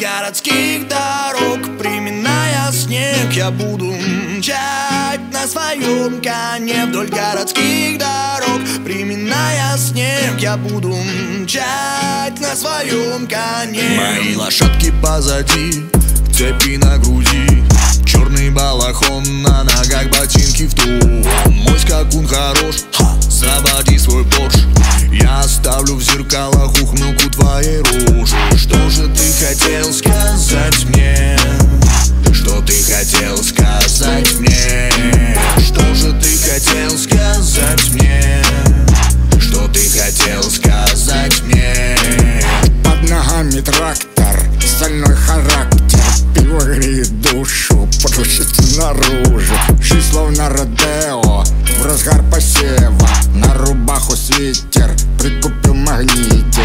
городских дорог, приминая снег, я буду мчать на своем коне вдоль городских дорог, приминая снег, я буду мчать на своем коне. Мои лошадки позади, цепи на груди, черный балахон, на ногах ботинки в тон. Мой скакун хорош, заводи свой Порш. Я оставлю в зеркалах ухмылку твоей рожи. Что же ты хотел сказать мне? Что ты хотел сказать мне? Что же ты хотел сказать мне? Что ты хотел сказать мне? Под ногами трактор, стальной характер, пиво греет душу, просится наружу. Жизнь словно Родео, в разгар посева, на рубаху свитер, прикупил в магните.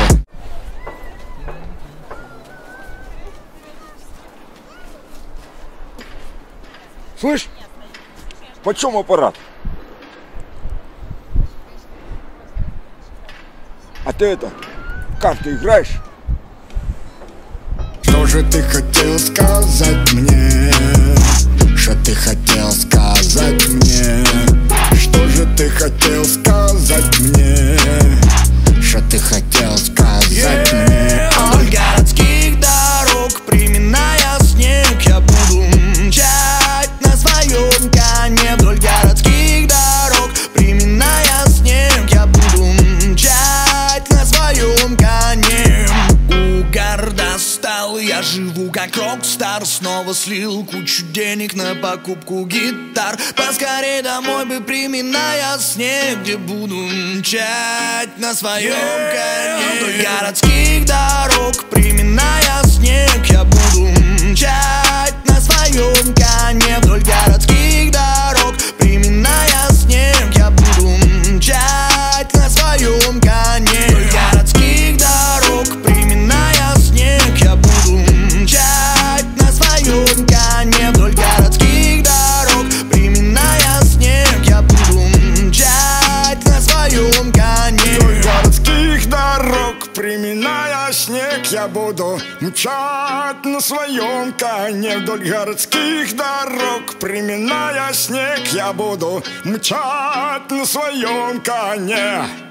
Слышь, почем аппарат? А ты это, в карты играешь? Что же ты хотел сказать мне? Что ты хотел сказать мне? Что же ты хотел сказать мне? Что ты хотел сказать мне? Вдоль городских дорог, приминая снег, я буду мчать на своем коне вдоль городских дорог, приминая снег, я буду мчать на своем коне. Угар достал, я живу как рок-стар, снова слил кучу денег на покупку гитар. Поскорей домой бы, приминая снег, где буду мчать на своем коне вдоль городских дорог, приминая снег, я буду мчать на своем коне вдоль городских дорог, приминая снег, я буду мчать на своем коне вдоль городских дорог, приминая снег, я буду мчать на своем коне вдоль городских дорог, приминая снег, я буду мчать на своем коне Вдоль городских дорог, приминая снег, я буду мчать на своем коне. Вдоль городских дорог, приминая снег, я буду мчать на своем коне.